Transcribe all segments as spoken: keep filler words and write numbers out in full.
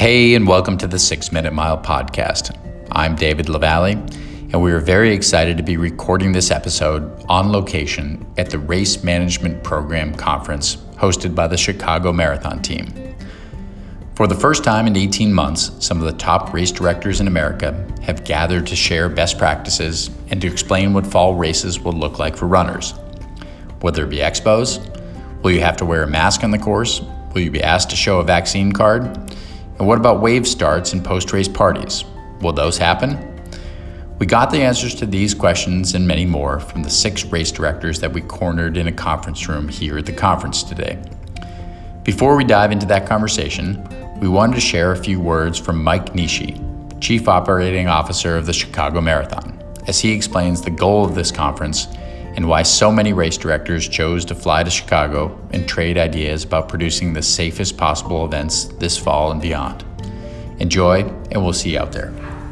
Hey, and welcome to the Six Minute Mile podcast. I'm David LaValle, and we are very excited to be recording this episode on location at the Race Management Program Conference hosted by the Chicago Marathon team. For the first time in eighteen months, some of the top race directors in America have gathered to share best practices and to explain what fall races will look like for runners. Will there be expos? Will you have to wear a mask on the course? Will you be asked to show a vaccine card? And what about wave starts and post-race parties? Will those happen? We got the answers to these questions and many more from the six race directors that we cornered in a conference room here at the conference today. Before we dive into that conversation, we wanted to share a few words from Mike Nishi, Chief Operating Officer of the Chicago Marathon, as he explains the goal of this conference and why so many race directors chose to fly to Chicago and trade ideas about producing the safest possible events this fall and beyond. Enjoy, and we'll see you out there.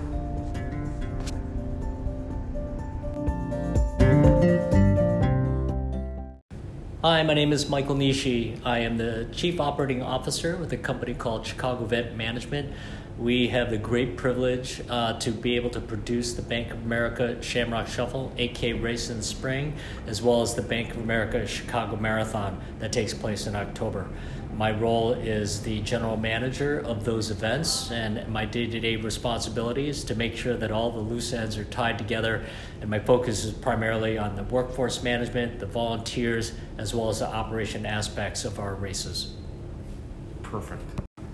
Hi, my name is Michael Nishi. I am the Chief Operating Officer with a company called Chicago Event Management. We have the great privilege uh, to be able to produce the Bank of America Shamrock Shuffle, eight K race in the spring, as well as the Bank of America Chicago Marathon that takes place in October. My role is the general manager of those events, and my day-to-day responsibility is to make sure that all the loose ends are tied together, and my focus is primarily on the workforce management, the volunteers, as well as the operation aspects of our races. Perfect.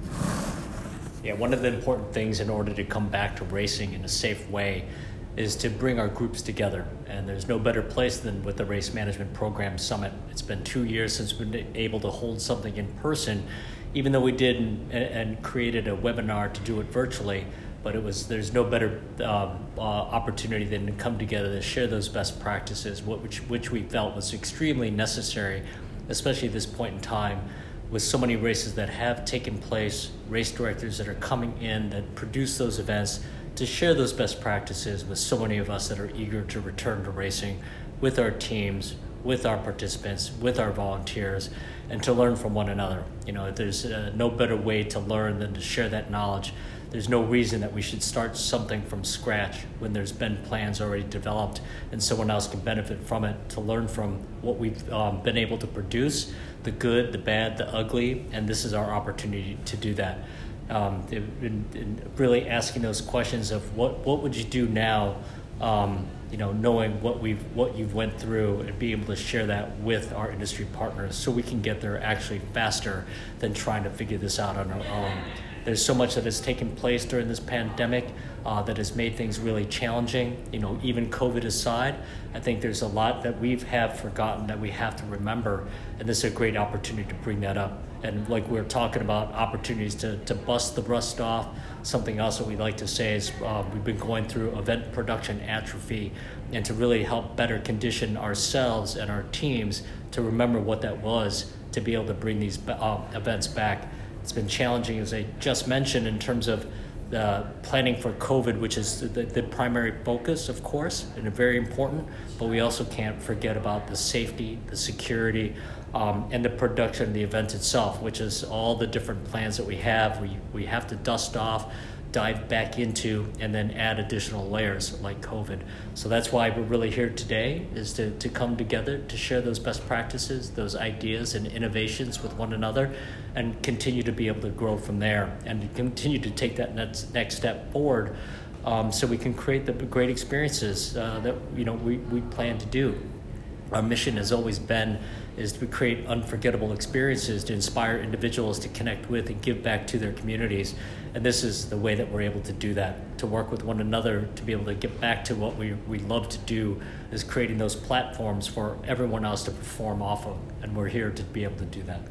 Yeah, one of the important things in order to come back to racing in a safe way is to bring our groups together. And there's no better place than with the Race Management Program Summit. It's been two years since we've been able to hold something in person, even though we did and, and created a webinar to do it virtually. But it was there's no better um, uh, opportunity than to come together to share those best practices, which, which we felt was extremely necessary, especially at this point in time, with so many races that have taken place, race directors that are coming in that produce those events, to share those best practices with so many of us that are eager to return to racing with our teams, with our participants, with our volunteers, and to learn from one another. You know, there's uh, no better way to learn than to share that knowledge. There's no reason that we should start something from scratch when there's been plans already developed and someone else can benefit from it, to learn from what we've um, been able to produce, the good, the bad, the ugly, and this is our opportunity to do that. Um, in, in really asking those questions of what, what would you do now, um, you know, knowing what we've what you've went through, and be able to share that with our industry partners so we can get there actually faster than trying to figure this out on our own. There's so much that has taken place during this pandemic uh, that has made things really challenging. You know, even COVID aside, I think there's a lot that we've have forgotten that we have to remember, and this is a great opportunity to bring that up. And like we're talking about opportunities to, to bust the rust off, something else that we like to say is uh, we've been going through event production atrophy, and to really help better condition ourselves and our teams to remember what that was, to be able to bring these uh, events back. It's been challenging, as I just mentioned, in terms of the planning for COVID, which is the, the primary focus, of course, and very important, but we also can't forget about the safety, the security, um, and the production of the event itself, which is all the different plans that we have. We, we have to dust off, dive back into, and then add additional layers like COVID. So that's why we're really here today, is to, to come together to share those best practices, those ideas and innovations with one another, and continue to be able to grow from there, and to continue to take that next, next step forward, um, so we can create the great experiences uh, that you know we, we plan to do. Our mission has always been is to create unforgettable experiences to inspire individuals to connect with and give back to their communities. And this is the way that we're able to do that, to work with one another, to be able to get back to what we, we love to do, is creating those platforms for everyone else to perform off of. And we're here to be able to do that.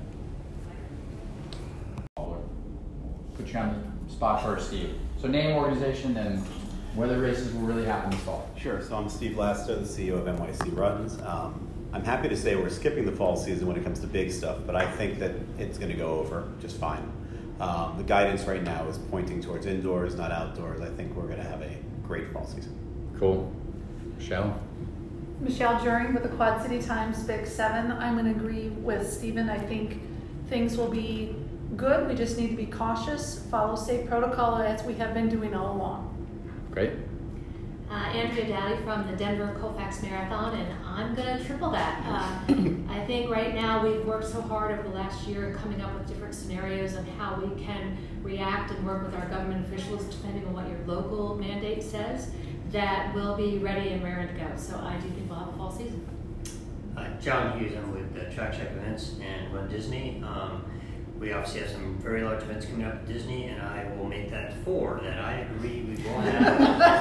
Put you on the spot first, Steve. So name, organization, and where the races will really happen this fall. Sure. So I'm Steve Lasto, the C E O of N Y C Runs. Um, I'm happy to say we're skipping the fall season when it comes to big stuff, but I think that it's going to go over just fine. Um, the guidance right now is pointing towards indoors, not outdoors. I think we're going to have a great fall season. Cool. Michelle? Michelle Juring with the Quad City Times Big Seven. I'm going to agree with Stephen. I think things will be good. We just need to be cautious, follow safe protocol as we have been doing all along. Great. Uh, Andrea Daly from the Denver Colfax Marathon, and I'm going to triple that. Uh, I think right now we've worked so hard over the last year coming up with different scenarios on how we can react and work with our government officials depending on what your local mandate says, that we'll be ready and raring to go. So I do think we'll have a fall season. Uh, John Hughes, I'm with uh, Track Check Events and Run Disney. Um, we obviously have some very large events coming up at Disney, and I will make that four that I agree we will have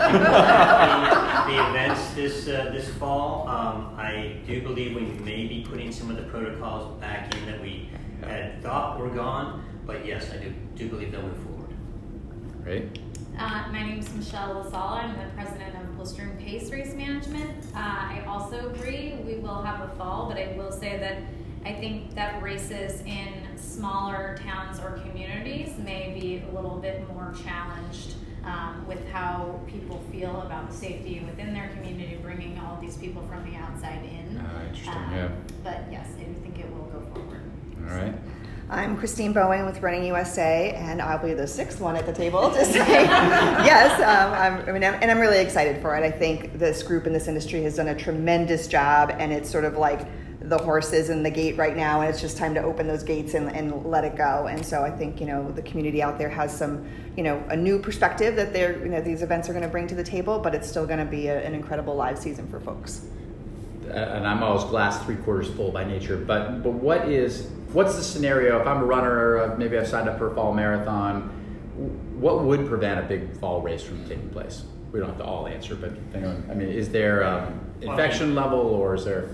the, the events this uh, this fall. Um, I do believe we may be putting some of the protocols back in that we had thought were gone, but yes, I do do believe they'll move forward. Great. Uh, my name is Michelle LaSala. I'm the president of Blistering Pace Race Management. Uh, I also agree we will have a fall, but I will say that I think that races in smaller towns or communities may be a little bit more challenged um, with how people feel about safety within their community, bringing all these people from the outside in. Uh, interesting, um, yeah. But yes, I do think it will go forward. All right. I'm Christine Bowen with Running U S A, and I'll be the sixth one at the table to say yes. Um, I'm, I mean, I'm, and I'm really excited for it. I think this group in this industry has done a tremendous job, and it's sort of like the horses in the gate right now, and it's just time to open those gates and, and let it go. And so I think, you know, the community out there has some, you know, a new perspective that they're, you know, these events are going to bring to the table, but it's still going to be a, an incredible live season for folks. Uh, and I'm always glass three quarters full by nature, but but what is what's the scenario if I'm a runner, uh, maybe I've signed up for a fall marathon, what would prevent a big fall race from taking place? We don't have to all answer, but I mean, is there um, infection level, or is there?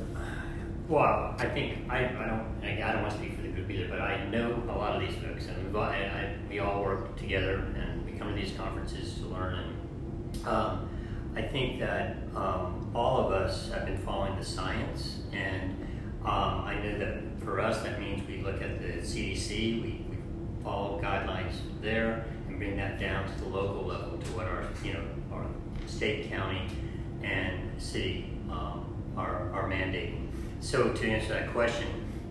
Well, I think I, I don't I don't want to speak for the group either, but I know a lot of these folks, and we've all, I, I, we all work together, and we come to these conferences to learn. And um, I think that um, all of us have been following the science, and um, I know that for us that means we look at the C D C, we, we follow guidelines there, and bring that down to the local level to what our you know our state, county, and city um, are are mandating. So to answer that question,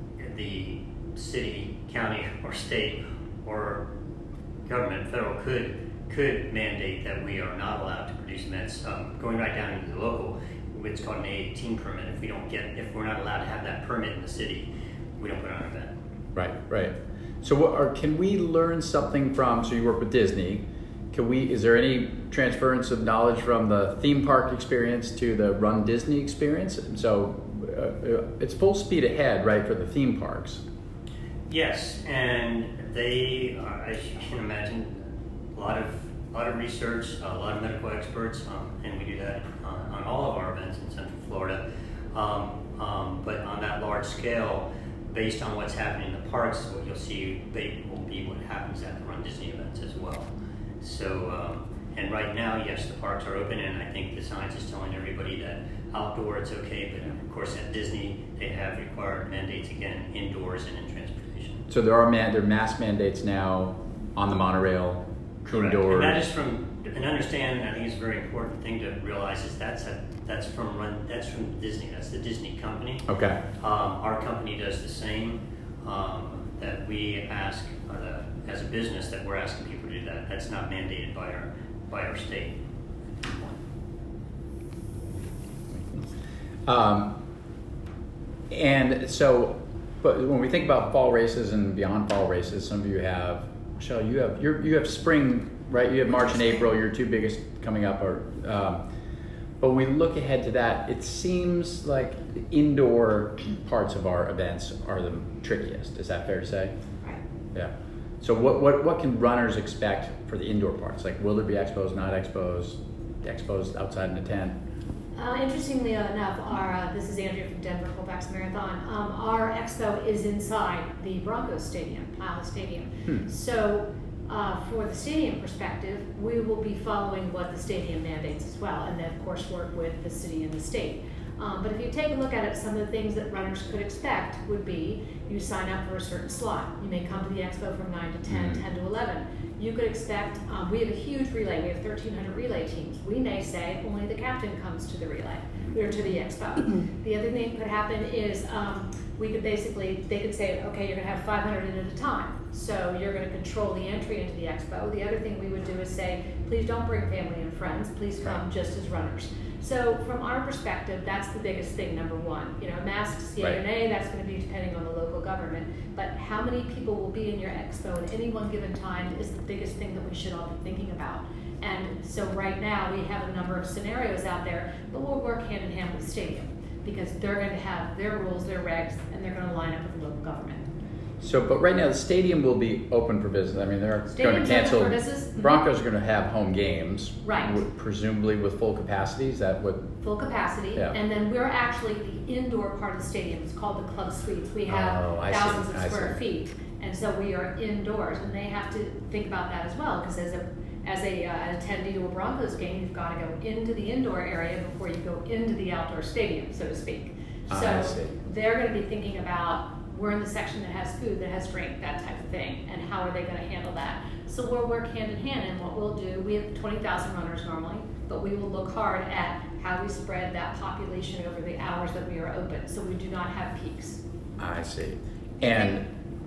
the city, county, or state, or government, federal, could could mandate that we are not allowed to produce events. Um, going right down into the local, it's called an A eighteen permit. If we don't get, if we're not allowed to have that permit in the city, we don't put on an event. Right, right. So what are, can we learn something from, so you work with Disney, can we, is there any transference of knowledge from the theme park experience to the Run Disney experience? So uh, it's full speed ahead, right, for the theme parks? Yes, and they, are, as you can imagine, a lot of a lot of research, a lot of medical experts, um, and we do that on, on all of our events in Central Florida. Um, um, but on that large scale, based on what's happening in the parks, what you'll see they will be what happens at the Run Disney events as well. So, um, and right now, yes, the parks are open, and I think the science is telling everybody that outdoor it's okay, but of course at Disney they have required mandates again indoors and in transportation. So there are man, there are mask mandates now on the monorail, indoors. And that is from, and understand, I think it's a very important thing to realize is that's a, that's from run that's from Disney. That's the Disney company. Okay. Um, our company does the same. Um, that we ask uh, the, as a business that we're asking people to do that. That's not mandated by our by our state. Um, and so, but when we think about fall races and beyond fall races, some of you have, Michelle, you have you're, you have spring, right? You have March and April, your two biggest coming up. Or, um, but when we look ahead to that, it seems like the indoor parts of our events are the trickiest. Is that fair to say? Right. Yeah. So what, what, what can runners expect for the indoor parts? Like, will there be expos, not expos, expos outside in the tent? Uh, interestingly enough, our uh, this is Andrea from Denver Colfax Marathon. Um, our expo is inside the Broncos Stadium, Pala Stadium. Hmm. So, uh, for the stadium perspective, we will be following what the stadium mandates as well, and then of course work with the city and the state. Um, but if you take a look at it, some of the things that runners could expect would be you sign up for a certain slot. You may come to the expo from nine to ten, mm-hmm. ten to eleven. You could expect, um, we have a huge relay, we have thirteen hundred relay teams. We may say only the captain comes to the relay, or to the expo. The other thing that could happen is um, we could basically, they could say, okay, you're gonna have five hundred in at a time. So you're gonna control the entry into the expo. The other thing we would do is say, please don't bring family and friends, please come Right. just as runners. So from our perspective, that's the biggest thing, number one. You know, masked C A N A, that's gonna be depending on the local government. But how many people will be in your expo at any one given time is the biggest thing that we should all be thinking about. And so right now, we have a number of scenarios out there, but we'll work hand in hand with the stadium, because they're going to have their rules, their regs, and they're going to line up with the local government. So, but right now the stadium will be open for business. I mean, they're going to Stadium's cancel. open for business. Mhm. Broncos are going to have home games, Right. with- presumably with full capacity. Is that what? Full capacity, Yeah. and then we're actually the indoor part of the stadium. It's called the club suites. We have Oh, I see, thousands of I square see. feet, and so we are indoors, and they have to think about that as well, because as a as a uh, an attendee to a Broncos game, you've got to go into the indoor area before you go into the outdoor stadium, so to speak. I So see. they're going to be thinking about, we're in the section that has food, that has drink, that type of thing, and how are they going to handle that? So we'll work hand in hand, and what we'll do, we have twenty thousand runners normally, but we will look hard at how we spread that population over the hours that we are open, so we do not have peaks. I see. And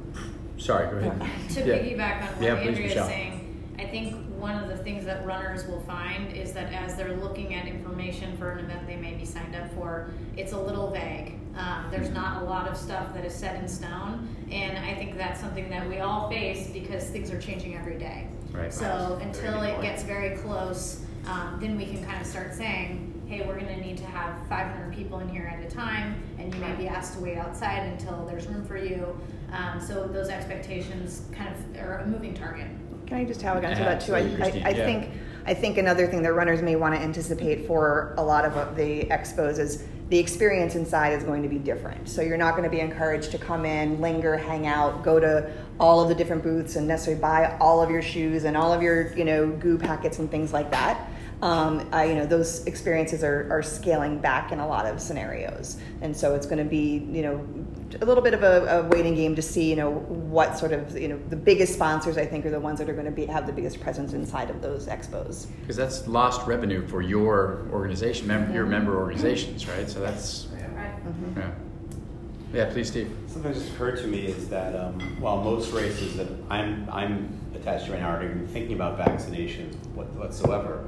sorry, go ahead. To Yeah. piggyback on what Yeah, please, Andrea is Michelle. saying, I think one of the things that runners will find is that as they're looking at information for an event they may be signed up for, it's a little vague. Um, there's not a lot of stuff that is set in stone, and I think that's something that we all face because things are changing every day. Right. So Very until good it point. gets very close, um, then we can kind of start saying, hey, we're going to need to have five hundred people in here at a time, and you may be asked to wait outside until there's room for you. Um, so those expectations kind of are a moving target. Can I just tag onto that too? I, Absolutely, I, Christine, I yeah. think I think another thing that runners may want to anticipate for a lot of the expos is the experience inside is going to be different. So you're not going to be encouraged to come in, linger, hang out, go to all of the different booths and necessarily buy all of your shoes and all of your, you know, goo packets and things like that. Um, I, you know, those experiences are, are scaling back in a lot of scenarios. And so it's going to be, you know, a little bit of a, a waiting game to see, you know, what sort of, you know, the biggest sponsors I think are the ones that are going to be have the biggest presence inside of those expos. Because that's lost revenue for your organization, mem- your member organizations, right? So that's, Right. Mm-hmm. yeah. Yeah, please, Steve. Something that's occurred to me is that um, while most races that I'm I'm attached to right now aren't even thinking about vaccinations whatsoever,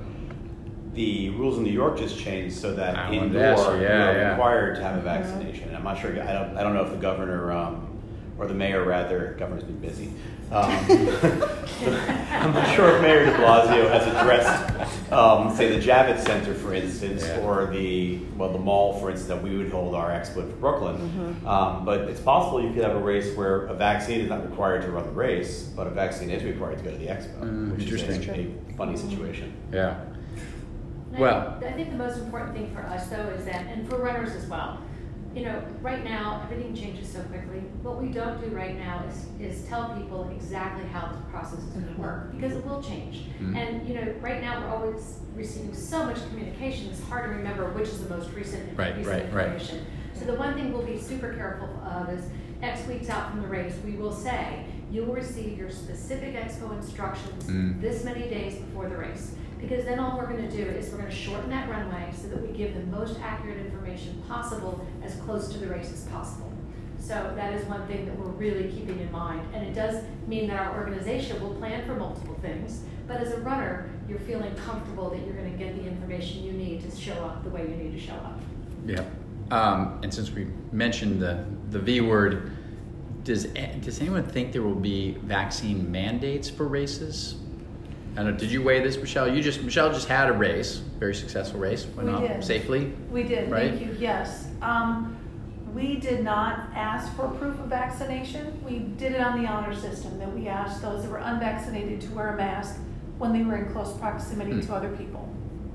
the rules in New York just changed so that I wanted indoor to ask you, yeah, you're yeah. required to have a vaccination. And I'm not sure. I don't. I don't know if the governor um, or the mayor, rather, governor's been busy. Um, I'm not sure if Mayor De Blasio has addressed, um, say, the Javits Center, for instance, Yeah. or the well, the mall, for instance, that we would hold our expo for Brooklyn. Mm-hmm. Um, but it's possible you could have a race where a vaccine is not required to run the race, but a vaccine is required to go to the expo, Mm, which is interesting. a, a funny situation. Yeah. And Well- I, I think the most important thing for us, though, is that, and for runners as well, you know, right now, everything changes so quickly. What we don't do right now is, is tell people exactly how the process is going to work, because it will change. Mhm. And, you know, right now, we're always receiving so much communication, it's hard to remember which is the most recent Right, piece right, of right. information. So the one thing we'll be super careful of is X weeks out from the race, we will say, you will receive your specific expo instructions Mm. this many days before the race. Because then all we're going to do is we're going to shorten that runway so that we give the most accurate information possible as close to the race as possible. So that is one thing that we're really keeping in mind. And it does mean that our organization will plan for multiple things, but as a runner, you're feeling comfortable that you're going to get the information you need to show up the way you need to show up. Yeah. Um, and since we mentioned the, the V word, does does anyone think there will be vaccine mandates for races? I don't know, did you weigh this, Michelle? You just Michelle just had a race, very successful race, went We off did. safely. We did, Right? thank you, yes. Um, we did not ask for proof of vaccination. We did it on the honor system, that we asked those that were unvaccinated to wear a mask when they were in close proximity Hmm. to other people.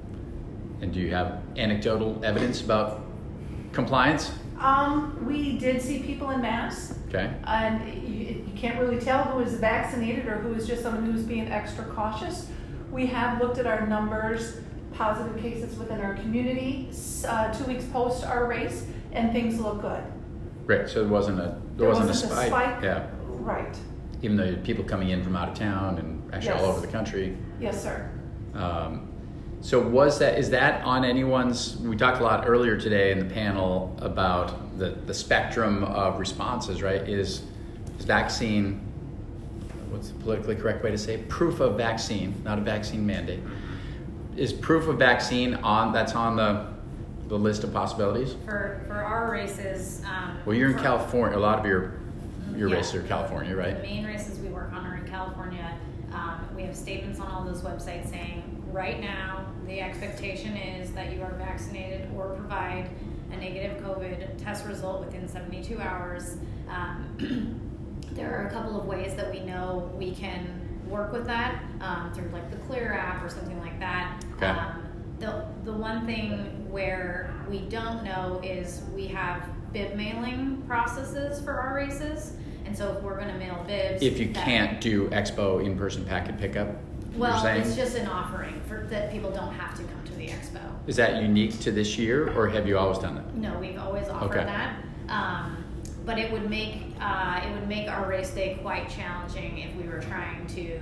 And do you have anecdotal evidence about compliance? Um, we did see people in masks, Okay. and you, you can't really tell who is vaccinated or who is just someone who's being extra cautious. We have looked at our numbers, positive cases within our community, uh, two weeks post our race, and things look good. Great. So there wasn't a there, There wasn't, wasn't a a spike. spike. Yeah. Right. Even though you had people coming in from out of town and actually all Yes. over the country. Yes, sir. Um, So was that, is that on anyone's, we talked a lot earlier today in the panel about the, the spectrum of responses, right? Is, is vaccine, what's the politically correct way to say it? Proof of vaccine, not a vaccine mandate. Is proof of vaccine on, that's on the, the list of possibilities? For, for our races. Um, Well, you're in for- California, a lot of your, your Yeah. races are California, right? The main races we work on are in California. Um, we have statements on all those websites saying, right now, the expectation is that you are vaccinated or provide a negative COVID test result within seventy-two hours. Um, there are a couple of ways that we know we can work with that, um, through like the Clear app or something like that. Okay. Um, the, the one thing where we don't know is we have bib mailing processes for our races. And so if we're going to mail bibs, If you that- can't do expo in-person packet pickup, you're well, saying? it's just an offering for that people don't have to come to the expo. Is that unique to this year, or have you always done that? No, we've always offered Okay. that. Um, but it would make uh, it would make our race day quite challenging if we were trying to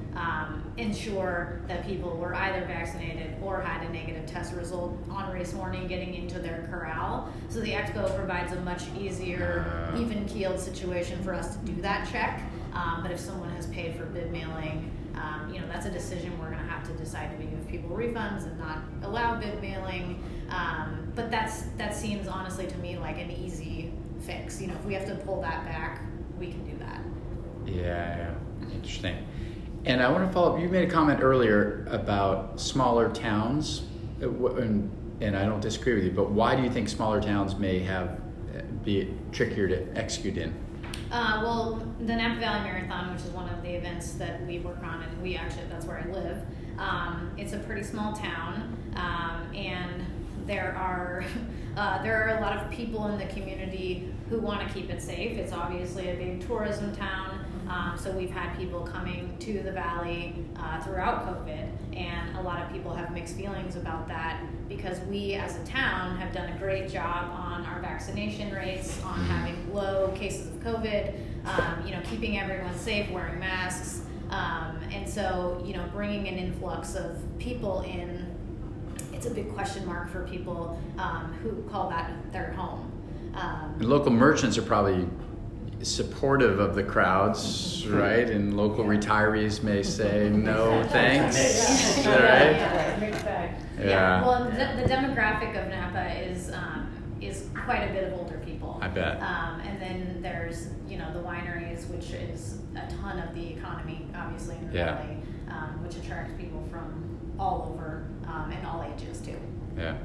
um, ensure that people were either vaccinated or had a negative test result on race morning getting into their corral. So the expo provides a much easier, Uh. even-keeled situation for us to do that check. Um, but if someone has paid for bib mailing, um, you know, that's a decision we're going to have to decide. Do we give people refunds and not allow bib mailing? Um, but that's that seems honestly to me like an easy fix. You know, if we have to pull that back, we can do that. Yeah, yeah. Interesting. And I want to follow up. You made a comment earlier about smaller towns, uh, wh- and, and I don't disagree with you, but why do you think smaller towns may have uh, be trickier to execute in? Uh, well, the Napa Valley Marathon, which is one of the events that we work on, and we actually, that's where I live. Um, it's a pretty small town, um, and there are uh, there are a lot of people in the community who want to keep it safe. It's obviously a big tourism town, um, so we've had people coming to the valley uh, throughout COVID, and a lot of people have mixed feelings about that because we as a town have done a great job on our vaccination rates, on having low cases of COVID, um, you know, keeping everyone safe, wearing masks, um, and so, you know, bringing an influx of people in, it's a big question mark for people um, who call that their home. Um, And local merchants are probably supportive of the crowds, right? And local retirees may say, no, thanks. Is that right? Yeah. Yeah. Well, the, the demographic of Napa is um, is quite a bit of older people. I bet. Um, and then there's, you know, the wineries, which is a ton of the economy, obviously, in the Yeah. valley, um, which attracts people from all over um, and all ages too. Yeah.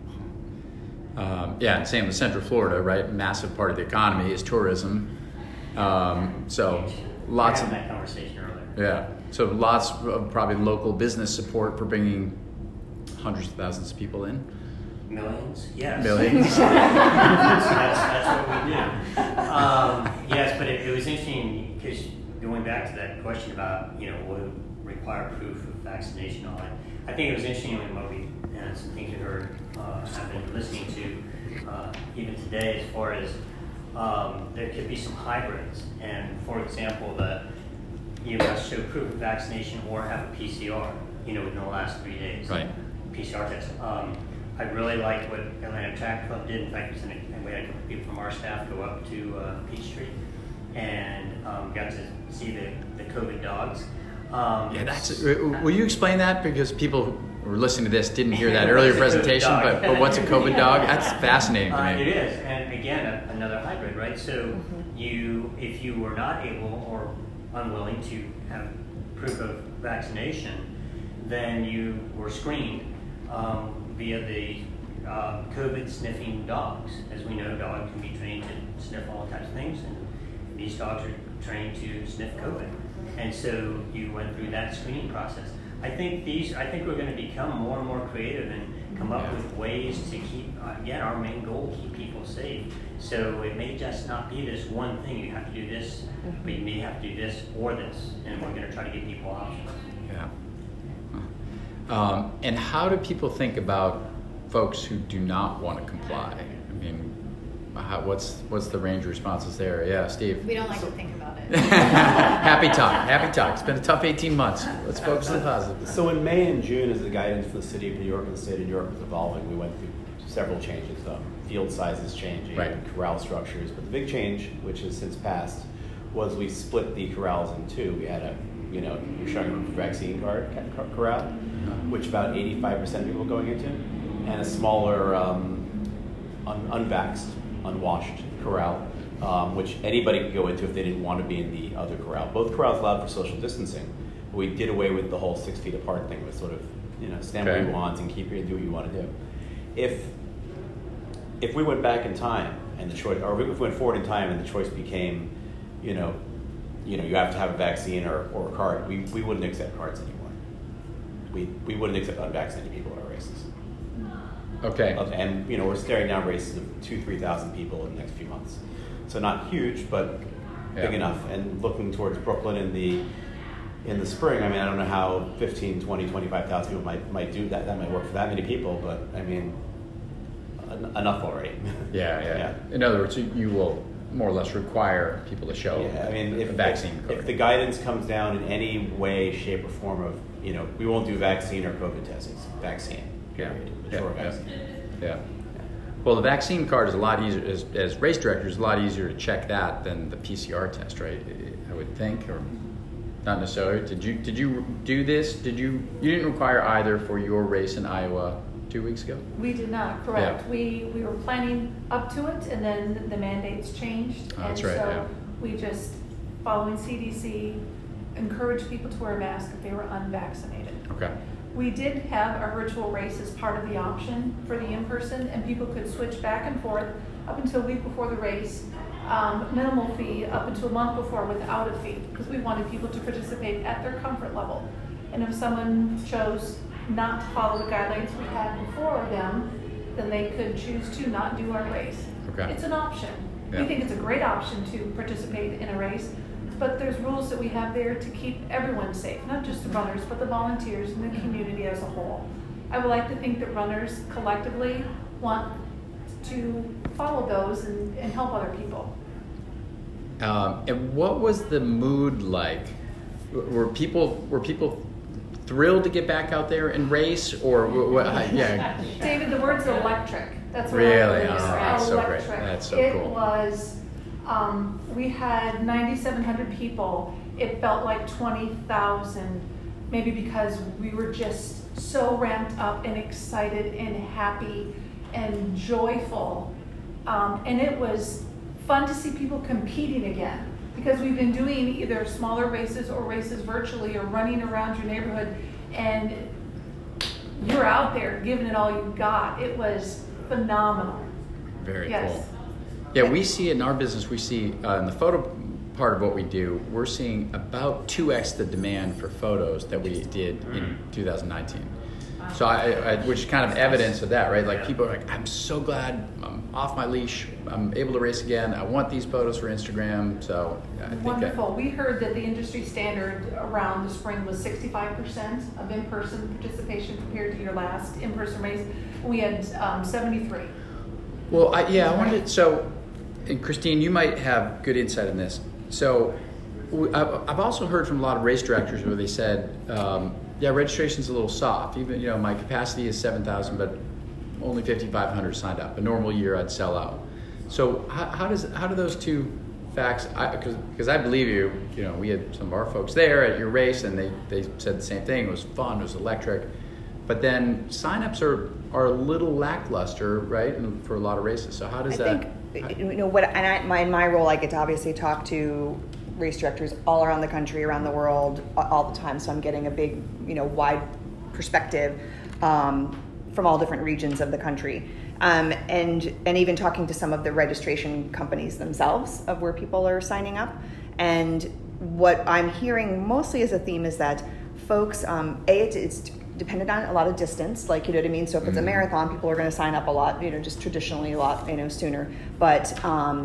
Um, yeah, and same with Central Florida, right? Massive part of the economy is tourism. Um, so lots We of, had that conversation earlier. yeah. So lots of probably local business support for bringing hundreds of thousands of people in. Millions, yes. Millions. that's, that's, that's what we do. Um, yes, but it, it was interesting because going back to that question about, you know, would require proof of vaccination and all that. I think it was interesting when what we, and some things we heard, uh, have been listening to uh, even today as far as um, there could be some hybrids. And for example, the you must show proof of vaccination or have a P C R, you know, within the last three days. Right. P C R test. Um, I really liked what Atlanta Track Club did. In fact, we had a couple people from our staff go up to uh, Peachtree and um, got to see the, the COVID dogs. Um, Yeah, that's. Will you explain that, because people who are listening to this didn't hear that earlier presentation? But, but what's a COVID dog? That's fascinating to Uh, me. it is, and again, a, another hybrid, right? So you, if you were not able or unwilling to have proof of vaccination, then you were screened um, via the uh, COVID sniffing dogs. As we know, dogs can be trained to sniff all types of things, and these dogs are trained to sniff COVID. And so you went through that screening process. I think these, I think we're going to become more and more creative and come up Yeah. with ways to keep, uh, again, our main goal, keep people safe. So it may just not be this one thing. You have to do this, but you may have to do this or this. And we're going to try to give people options. Yeah. Um, and how do people think about folks who do not want to comply? I mean, how, what's what's the range of responses there? Yeah, Steve. We don't like to think about it. Happy talk, happy talk. It's been a tough eighteen months. Let's focus on the positive. So in May and June, as the guidance for the city of New York and the state of New York was evolving, we went through several changes. Um, field sizes changing, Right. corral structures. But the big change, which has since passed, was we split the corrals in two. We had a, you know, you're showing a vaccine card ca- corral, which about eighty-five percent of people going into, and a smaller um, un- unvaxxed, unwashed corral, um, which anybody could go into if they didn't want to be in the other corral. Both corrals allowed for social distancing. But we did away with the whole six feet apart thing with sort of, you know, stand where Okay. you want and keep here and do what you want to do. If if we went back in time and the choice, or if we went forward in time and the choice became, you know, you know, you have to have a vaccine or, or a card, we, we wouldn't accept cards anymore. We we wouldn't accept unvaccinated people at our races. Okay. And you know, we're staring down races of two, three thousand people in the next few months. So not huge, but Yeah. big enough. And looking towards Brooklyn in the in the spring, I mean, I don't know how fifteen, twenty, twenty-five thousand people might might do that. That might work for that many people, but I mean, en- enough already. Yeah, yeah, Yeah. In other words, you, you will more or less require people to show Yeah, I mean, a if, vaccine if, card. if the guidance comes down in any way, shape, or form of, you know, we won't do vaccine or COVID tests. It's vaccine. Period. Yeah, Sure, yeah. vaccine. Yeah. Well, the vaccine card is a lot easier, as, as race director, it's a lot easier to check that than the P C R test, right? I would think, or not necessarily. Did you did you do this? Did you you didn't require either for your race in Iowa two weeks ago? We did not, correct. Yeah. We, we were planning up to it, and then the mandates changed. Oh, that's right, And yeah. so we just, following C D C, encouraged people to wear a mask if they were unvaccinated. Okay. We did have our virtual race as part of the option for the in-person, and people could switch back and forth up until a week before the race. Um, minimal fee up until a month before without a fee, because we wanted people to participate at their comfort level. And if someone chose not to follow the guidelines we had before them, then they could choose to not do our race. Okay. It's an option. Yeah. We think it's a great option to participate in a race, but there's rules that we have there to keep everyone safe, not just the runners, but the volunteers and the community as a whole. I would like to think that runners collectively want to follow those and, and help other people. Um, and what was the mood like? Were people were people thrilled to get back out there and race, or what? Yeah. David, the word's electric. That's what Really? I Oh, use. that's so great. Electric. That's so it cool. It was, um, we had ninety-seven hundred people. It felt like twenty thousand, maybe because we were just so ramped up and excited and happy and joyful. Um, and it was fun to see people competing again, because we've been doing either smaller races or races virtually or running around your neighborhood, and you're out there giving it all you got. It was phenomenal. Very Yes. cool. Yeah, we see it in our business. We see uh, in the photo part of what we do, we're seeing about two x the demand for photos that we did in two thousand nineteen. So, I, I, which is kind of evidence of that, right? Like people are like, I'm so glad I'm off my leash. I'm able to race again. I want these photos for Instagram. So I think Wonderful. that, We heard that the industry standard around the spring was sixty-five percent of in-person participation compared to your last in-person race. We had um, seventy-three. Well, I, yeah, I wanted so, and Christine, you might have good insight on this. So, we- I've I've also heard from a lot of race directors where they said, um, yeah, registration's a little soft. Even, you know, my capacity is seven thousand, but only fifty-five hundred signed up. A normal year, I'd sell out. So, how, how does how do those two facts? Because because I, I believe you. You know, we had some of our folks there at your race, and they they said the same thing. It was fun. It was electric. But then signups are are a little lackluster, right, and for a lot of races. So how does I that? think, you know, what, and I, my, in my role, I get to obviously talk to race directors all around the country, around the world, all the time. So I'm getting a big, you know, wide perspective um, from all different regions of the country. Um, and and even talking to some of the registration companies themselves of where people are signing up. And what I'm hearing mostly as a theme is that folks, um, A, it's, it's dependent on a lot of distance, like, you know what I mean? So if it's a marathon, people are going to sign up a lot, you know, just traditionally a lot, you know, sooner. But um,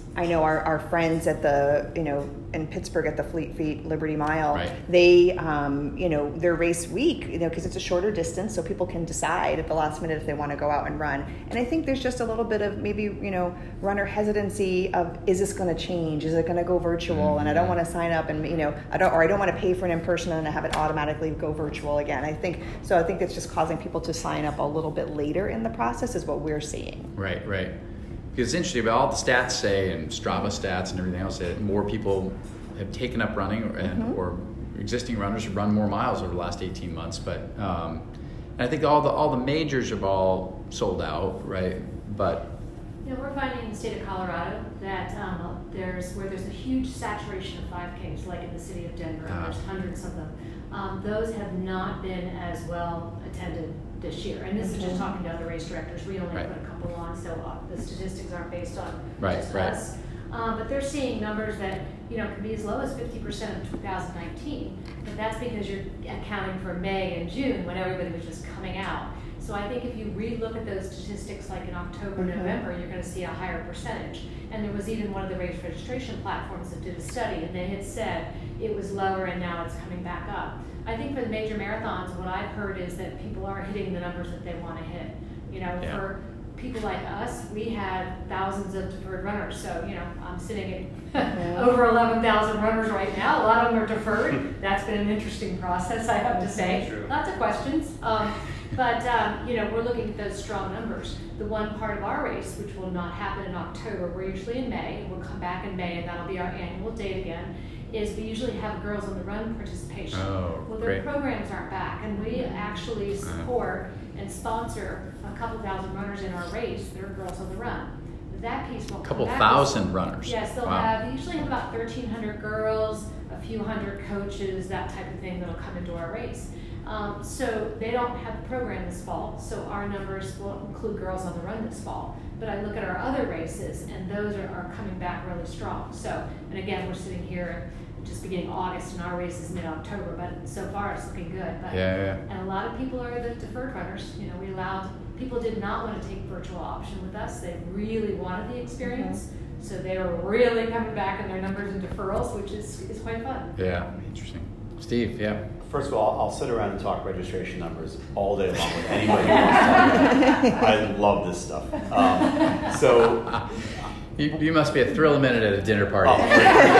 I know our, our friends at the, you know, in Pittsburgh at the Fleet Feet Liberty Mile, Right. they, um, you know, their race week, you know, because it's a shorter distance, so people can decide at the last minute if they want to go out and run. And I think there's just a little bit of maybe, you know, runner hesitancy of, is this going to change? Is it going to go virtual? Mm-hmm. And I don't want to sign up and, you know, I don't, or I don't want to pay for an in-person and have it automatically go virtual again. I think, so I think it's just causing people to sign up a little bit later in the process is what we're seeing. Right, right. Because it's interesting, but all the stats say, and Strava stats and everything else, that more people have taken up running, and Mm-hmm. or existing runners have run more miles over the last eighteen months. But um, and I think all the all the majors have all sold out, right? But You know, we're finding in the state of Colorado that um, there's where there's a huge saturation of five Ks, like in the city of Denver. Ah. There's hundreds of them. Um, those have not been as well attended this year. And this is just talking to other race directors. We only Right. put a couple on, so uh, the statistics aren't based on Right, just right. us. Um, but they're seeing numbers that, you know, can be as low as fifty percent of two thousand nineteen. But that's because you're accounting for May and June when everybody was just coming out. So I think if you re-look at those statistics like in October, Mhm. November, you're going to see a higher percentage. And there was even one of the race registration platforms that did a study, and they had said it was lower and now it's coming back up. I think for the major marathons, what I've heard is that people are hitting the numbers that they want to hit. You know, Yeah. for people like us, we had thousands of deferred runners. So, you know, I'm sitting at over eleven thousand runners right now. A lot of them are deferred. That's been an interesting process, I have to say. True. Lots of questions. Um, but, um, you know, we're looking at those strong numbers. The one part of our race, which will not happen in October, we're usually in May. We'll come back in May, and that'll be our annual date again, is we usually have Girls on the Run participation. Oh, well, their great. programs aren't back, and we actually Uh-huh. support and sponsor a couple thousand runners in our race. They're Girls on the Run. That piece won't a couple come back. thousand runners. Yes, they'll Wow. have, they usually have about thirteen hundred girls, a few hundred coaches, that type of thing that'll come into our race. Um, so they don't have the program this fall, so our numbers will include Girls on the Run this fall. But I look at our other races, and those are, are coming back really strong. So, and again, we're sitting here just beginning August, and our race is mid-October, but so far it's looking good. But, Yeah, yeah. And a lot of people are the deferred runners. You know, we allowed, people did not want to take virtual option with us. They really wanted the experience. So they were really coming back in their numbers and deferrals, which is, is quite fun. Yeah, interesting. Steve, yeah. First of all, I'll sit around and talk registration numbers all day long with anybody who wants to talk about it. I love this stuff. Um, so, You, you must be a thrill a minute at a dinner party. Oh, boy,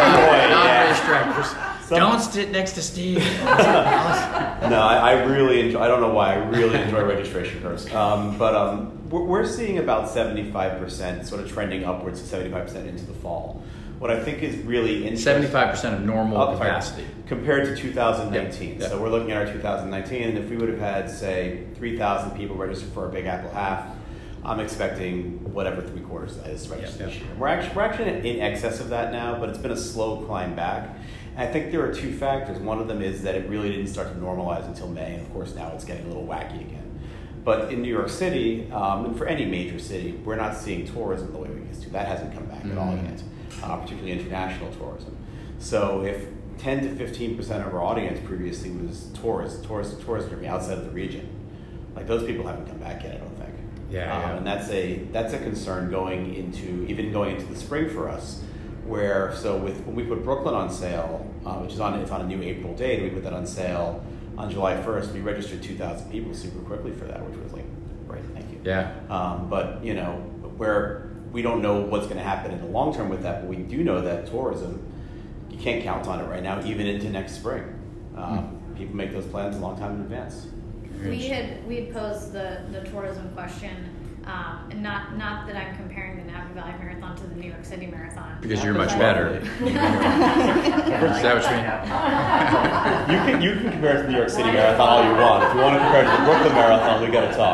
yeah. Non-race directors. Some- Don't sit next to Steve. no, I, I really enjoy. I don't know why. I really enjoy registration curves. Um, but um, we're, we're seeing about seventy-five percent, sort of trending upwards to seventy-five percent into the fall. What I think is really interesting. Seventy-five percent of normal Oh, sorry. capacity. Compared to two thousand nineteen. Yeah, yeah. So we're looking at our two thousand nineteen, and if we would have had, say, three thousand people registered for our Big Apple Half, I'm expecting whatever three quarters that is registered Yeah, this yeah. year. We're actually, we're actually in excess of that now, but it's been a slow climb back. And I think there are two factors. One of them is that it really didn't start to normalize until May, and of course now it's getting a little wacky again. But in New York City, um, and for any major city, we're not seeing tourism the way we used to. That hasn't come back at all Mm. yet, uh, particularly international tourism. So if ten to fifteen percent of our audience previously was tourists, tourists, tourists from outside of the region, like those people haven't come back yet, I don't think. Yeah, um, yeah. And that's a that's a concern going into even going into the spring for us, where so with when we put Brooklyn on sale, uh, which is on it's on a new April date, we put that on sale on July first. We registered two thousand people super quickly for that, which was like great, thank you. Yeah. Um, but you know where we don't know what's going to happen in the long term with that, but we do know that tourism, you can't count on it right now, even into next spring. Um, Hmm. People make those plans a long time in advance. We had we had posed the, the tourism question, um, and not not that I'm comparing the Napa Valley Marathon to the New York City Marathon. Because you're much But- better. Is that what you mean? You can you can compare it to the New York City Marathon all you want. If you want to compare it to the Brooklyn Marathon, we got to talk.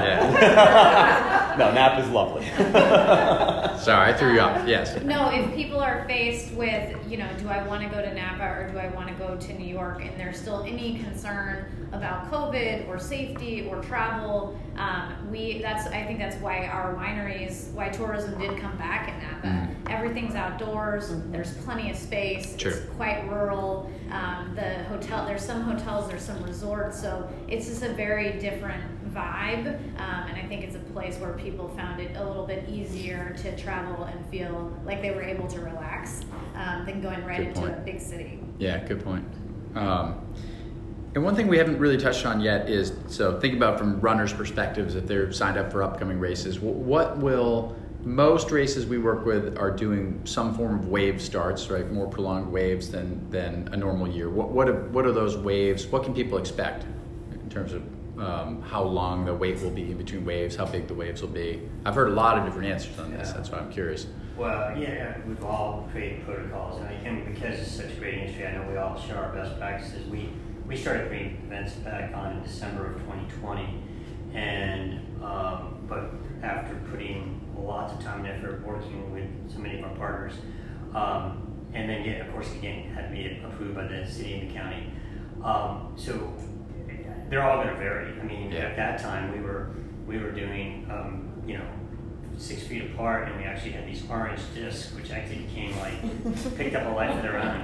Yeah. No, Napa's lovely. Sorry, I threw you off. Yes. No, if people are faced with, you know, do I want to go to Napa or do I want to go to New York, and there's still any concern about COVID or safety or travel, um, we that's I think that's why our wineries, why tourism did come back in Napa. Mm. Everything's outdoors. There's plenty of space. True. It's quite rural. Um, the hotel, there's some hotels, there's some resorts, so it's just a very different vibe, um, and I think it's a place where people found it a little bit easier to travel and feel like they were able to relax um, than going right Good into point. a big city. Yeah, good point. Um, and one thing we haven't really touched on yet is, so think about from runners' perspectives, if they're signed up for upcoming races, what will, most races we work with are doing some form of wave starts, right? More prolonged waves than, than a normal year. What, what, are, what are those waves? What can people expect in terms of um, how long the wait will be in between waves, how big the waves will be? I've heard a lot of different answers on this, Yeah. that's why I'm curious. Well, yeah, we've all created protocols, and I think because it's such a great industry, I know we all share our best practices. We we started creating events back on in December of twenty twenty, and um, but after putting lots of time and effort working with so many of our partners, um, and then yeah, of course, again, had to be approved by the city and the county. Um, so they're all going to vary. I mean, Yeah. at that time, we were we were doing um, you know. six feet apart, and we actually had these orange discs, which actually became like, picked up a life of their own.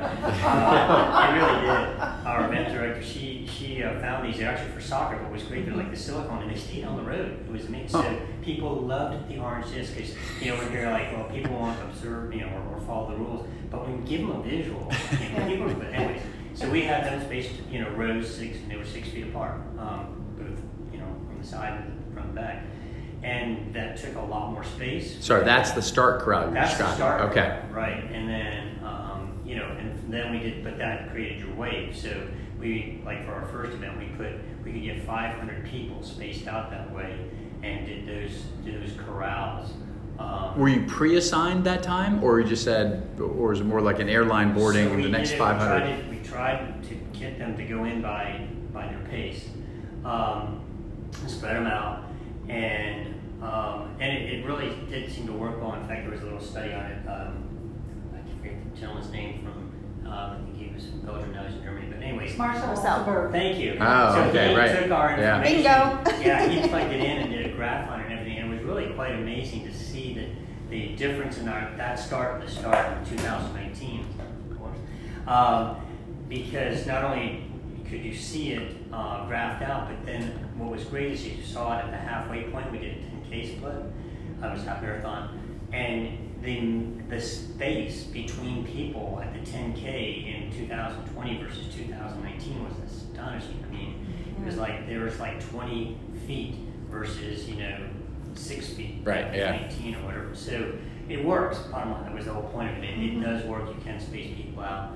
Uh, it really did. Our event director, she she uh, found these, they're actually for soccer, but it was great, they're like the silicone, and they stayed on the road. It was amazing. So people loved the orange disc, because, you know, when you're like, well, people want to observe, you know, or, or follow the rules, but when you give them a visual, you know, people, but anyways, so we had them spaced, you know, rows six, and they were six feet apart, um, both, you know, from the side and from the back. And that took a lot more space. Sorry, that's the start crowd you're That's the describing. start. Okay. Right, and then, um, you know, and then we did, but that created your wave. So we, like for our first event, we put, we could get five hundred people spaced out that way and did those, did those corrals. Um, Were you pre-assigned that time, or you just said, or was it more like an airline boarding so in the we next did it, five hundred? We tried, to, we tried to get them to go in by, by their pace, um, spread them out. And um, and it, it really did seem to work well. In fact, there was a little study on it. Um, I can't forget the gentleman's name from, um, I think he was from Belgium, now he's in Germany. But anyways. Marshall Marcel. Selberg. Thank you. Oh, so okay, he right. took our Yeah. information. Bingo. Yeah, he plugged it in and did a graph on it and everything. And it was really quite amazing to see that the difference in our that start, the start in two thousand nineteen, of course, um, because not only could you see it uh, graphed out, but then what was great is you saw it at the halfway point. We did a ten K split. Uh, it was half marathon, and the the space between people at the ten K in two thousand twenty versus two thousand nineteen was astonishing. I mean, it was like there was like twenty feet versus you know six feet. Right, at yeah. nineteen or whatever. So it works. Bottom line, that was the whole point of it. It, it does work. You can space people out.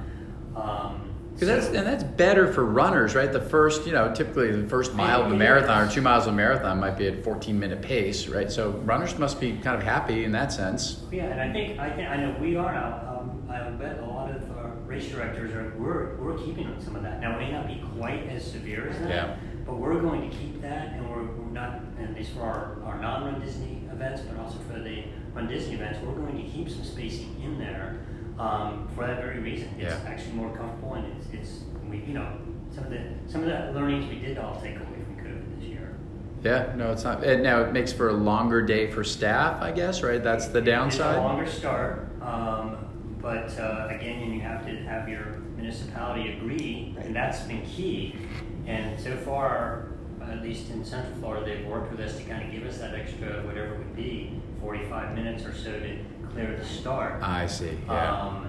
Um, Because that's and that's better for runners, right? The first, you know, typically the first mile of the marathon or two miles of the marathon might be at fourteen minute pace, right? So runners must be kind of happy in that sense. Yeah, and I think I think I know we are now. Um, I bet a lot of uh, race directors are we're we're keeping on some of that. Now it may not be quite as severe as that, Yeah. but we're going to keep that, and we're, we're not, and it's for our, our non-Run Disney events, but also for the Run Disney events. We're going to keep some spacing in there. Um, for that very reason, it's Yeah. actually more comfortable, and it's, it's we you know some of the some of the learnings we did all take away from COVID this year. Yeah, no, it's not. And now it makes for a longer day for staff, I guess, right? That's the It's a downside. longer start, um, but uh, again, you have to have your municipality agree, and that's been key. And so far, at least in Central Florida, they've worked with us to kind of give us that extra, whatever it would be, forty-five minutes or so to clear the start. I see. Yeah. Um,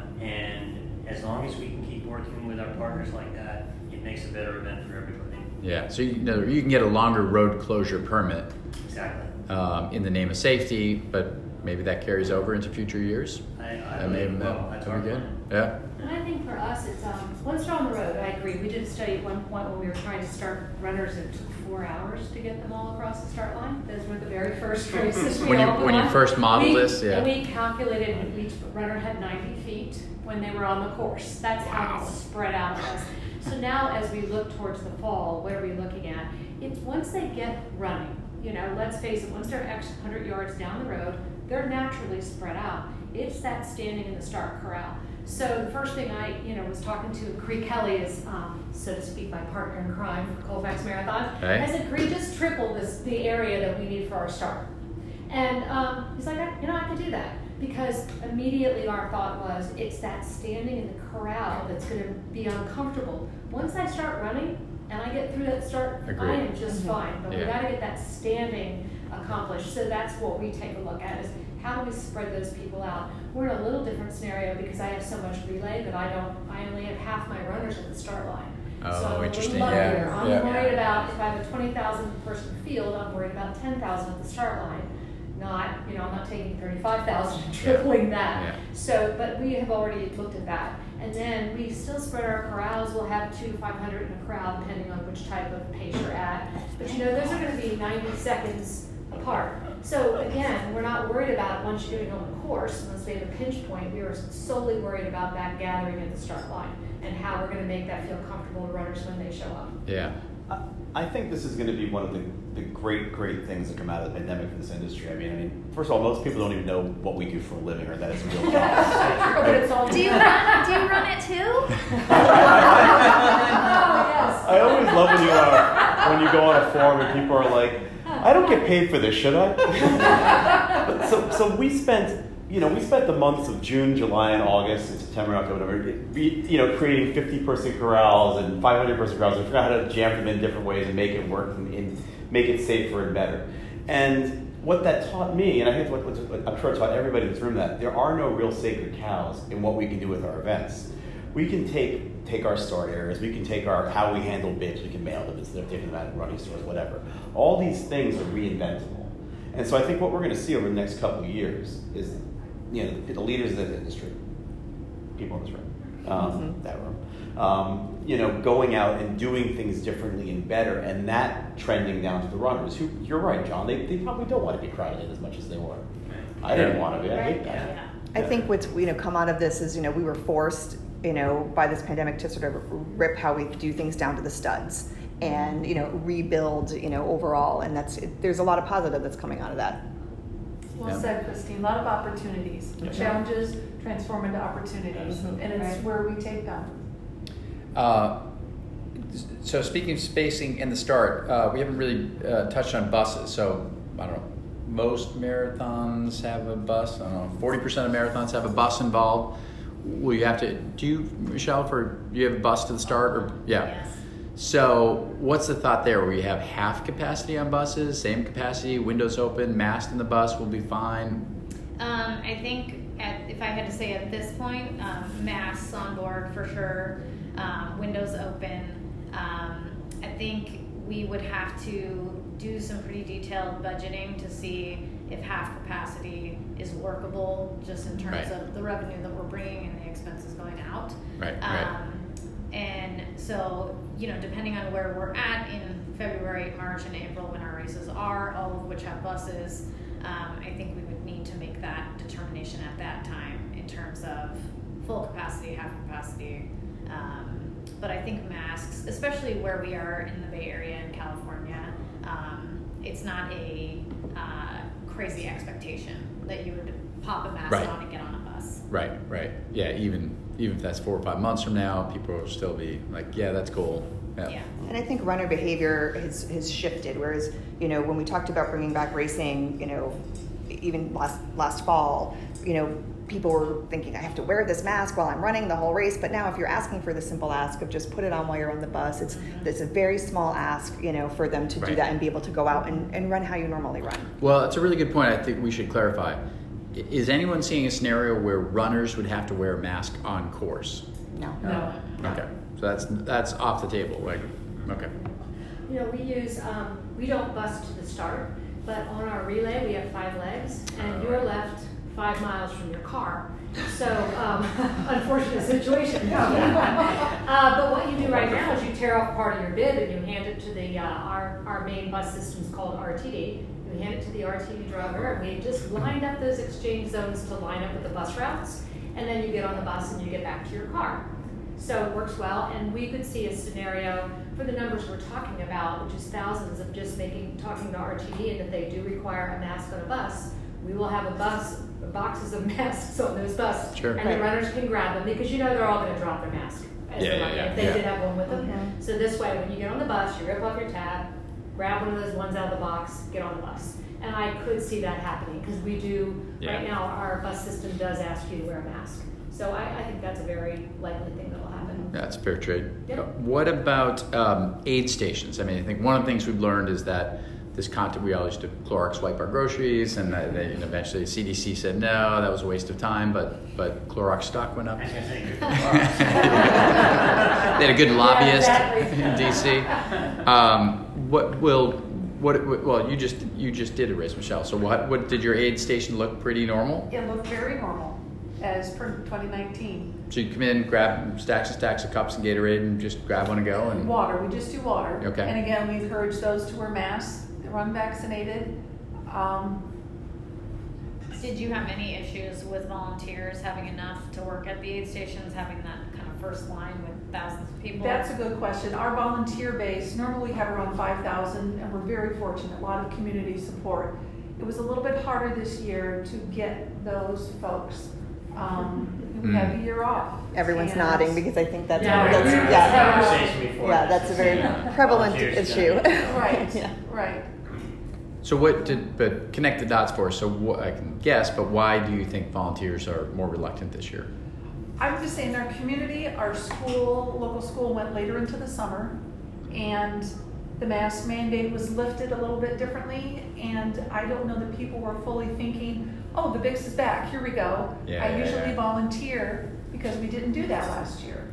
and as long as we can keep working with our partners like that, it makes a better event for everybody. Yeah. So you know you can get a longer road closure permit Exactly. um, in the name of safety, but maybe that carries over into future years. I, I That may believe, well, that that's would our be good. plan. Yeah. And I think for us, it's, um, once they're on the road, I agree. We did a study at one point when we were trying to start runners, and it took four hours to get them all across the start line. Those were the very first races we When you- all when you won. first modeled We- this, yeah. And we calculated each runner had ninety feet when they were on the course. That's how spread out it was. So now as we look towards the fall, what are we looking at? It's once they get running, you know, let's face it, once they're X hundred yards down the road, they're naturally spread out. It's that standing in the start corral. So the first thing I, you know, was talking to Cree Kelly is, um, so to speak, my partner in crime for Colfax Marathon. Okay. I said, Cree, just triple this the area that we need for our start. And um, he's like, I, you know, I can do that. because immediately our thought was, it's that standing in the corral that's going to be uncomfortable. Once I start running and I get through that start, Agreed. I am just Mm-hmm. fine. But we Yeah. got to get that standing accomplished. So that's what we take a look at, is how do we spread those people out? We're in a little different scenario because I have so much relay that I don't, I only have half my runners at the start line. Oh, so I'm interesting. a little Yeah, luckier. I'm yeah. worried about, if I have a twenty thousand person field, I'm worried about ten thousand at the start line. Not, you know, I'm not taking thirty-five thousand and tripling that. Yeah. So, but we have already looked at that. And then we still spread our corrals. We'll have two five hundred in a corral, depending on which type of pace you're at. But you know, those are going to be ninety seconds apart. So again, we're not worried about once you're doing on the course, unless we have a pinch point. We are solely worried about that gathering at the start line and how we're going to make that feel comfortable to runners when they show up. Yeah. I- I think this is going to be one of the, the great, great things that come out of the pandemic for this industry. I mean, I mean, first of all, most people don't even know what we do for a living or that it's a real job. But it's all Do you run? Do you run it too? Oh, yes. I always love when you uh, when you go on a forum and people are like, I don't get paid for this, should I? But so so we spent you know we spent the months of June, July, and August, and September, October, whatever, you know, creating fifty person corrals and five hundred person corrals. We figured out how to jam them in different ways and make it work and, and make it safer and better. And what that taught me, and I think what, what, what I'm sure it taught everybody in this room, that there are no real sacred cows in what we can do with our events. We can take take our start areas, we can take our how we handle bids, we can mail them instead of taking them out in running stores, whatever. All these things are reinventable. And so I think what we're going to see over the next couple of years is, you know, the, the leaders of the industry, people in this room, um, mm-hmm. that room, um, you know, going out and doing things differently and better, and that trending down to the runners. Who, you're right, John, they, they probably don't want to be crowded in as much as they were. I didn't want to be. I hate that. Yeah. I think what's, you know, come out of this is, you know, we were forced, you know, by this pandemic to sort of rip how we do things down to the studs and, you know, rebuild, you know, overall. And that's, there's a lot of positive that's coming out of that. Well Yeah. said, Christine. A lot of opportunities. Yeah. Challenges transform into opportunities, Absolutely. and it's Right. where we take them. Uh, so speaking of spacing in the start, uh, we haven't really uh, touched on buses. So I don't know, most marathons have a bus. I don't know, forty percent of marathons have a bus involved. Will you have to, do you, Michelle, for, do you have a bus to the start? Or yeah. Yes. So what's the thought there? Will you have half capacity on buses, same capacity, windows open, masked in the bus will be fine? Um, I think at, if I had to say at this point, um, masks on board for sure, um, windows open. Um, I think we would have to do some pretty detailed budgeting to see if half capacity is workable, just in terms Right. of the revenue that we're bringing and the expenses going out. Right, Um, right. And so, you know, depending on where we're at in February, March, and April when our races are, all of which have buses, um, I think we would need to make that determination at that time in terms of full capacity, half capacity. Um, but I think masks, especially where we are in the Bay Area in California, um, it's not a uh, crazy expectation that you would pop a mask Right. on and get on a bus. Right, right. Yeah, even even if that's four or five months from now, people will still be like, yeah, that's cool. Yeah. Yeah. And I think runner behavior has, has shifted, whereas, you know, when we talked about bringing back racing, you know, even last last fall, you know, people were thinking, I have to wear this mask while I'm running the whole race. But now if you're asking for the simple ask of just put it on while you're on the bus, it's Mm-hmm. it's a very small ask, you know, for them to do Right. that and be able to go out and, and run how you normally run. Well, it's a really good point. I think we should clarify. I- Is anyone seeing a scenario where runners would have to wear a mask on course? No. No. Okay, so that's that's off the table. Like, okay, You know, we use, um, we don't bus to the start, but on our relay, we have five legs, and you're left five miles from your car. So, um, unfortunate situation. uh, but what you do right now is you tear off part of your bib and you hand it to the, uh, our, our main bus system is called R T D. We hand it to the R T D driver, and we just lined up those exchange zones to line up with the bus routes, and then you get on the bus and you get back to your car. So it works well, and we could see a scenario for the numbers we're talking about, which is thousands of just making, talking to R T D, and if they do require a mask on a bus, we will have a bus, boxes of masks on those buses. Sure. And the runners can grab them, because you know they're all gonna drop their mask as Yeah, they yeah, run, yeah, if they yeah. did have one with them. Mhm. So this way, when you get on the bus, you rip off your tab, grab one of those ones out of the box, get on the bus. And I could see that happening because we do, Yeah. right now, our bus system does ask you to wear a mask. So I, I think that's a very likely thing that will happen. Yeah, it's fair trade. Yep. Uh, What about um, aid stations? I mean, I think one of the things we've learned is that this content, we all used to Clorox wipe our groceries, and, uh, they, and eventually the C D C said, no, that was a waste of time, but, but Clorox stock went up. I was gonna say, good They had a good lobbyist Yeah, exactly. in D C. Um, what will, what, well, you just, you just did a race, Michelle, so what, what, did your aid station look pretty normal? It looked very normal as per twenty nineteen. So you come in, grab stacks and stacks of cups and Gatorade and just grab one and go? And Water, we just do water. Okay. And again, we encourage those to wear masks, that are unvaccinated. Um, Did you have any issues with volunteers having enough to work at the aid stations, having that kind of first line with thousands of people? That's a good question. Our volunteer base, normally we have around five thousand, and we're very fortunate, a lot of community support. It was a little bit harder this year to get those folks. Um, we had a year off. Everyone's And- nodding because I think that's, Yeah, that's we were- yeah, Conversation before. yeah, that's a very Yeah. prevalent Volunteers, issue. yeah. Right, Yeah. right. so what did, but connect the dots for us. So what, I can guess, but why do you think volunteers are more reluctant this year? I would just say in our community, our school, local school went later into the summer, and the mask mandate was lifted a little bit differently, and I don't know that people were fully thinking, oh, the Bix is back, here we go. Yeah, I yeah, usually yeah. volunteer because we didn't do that last year.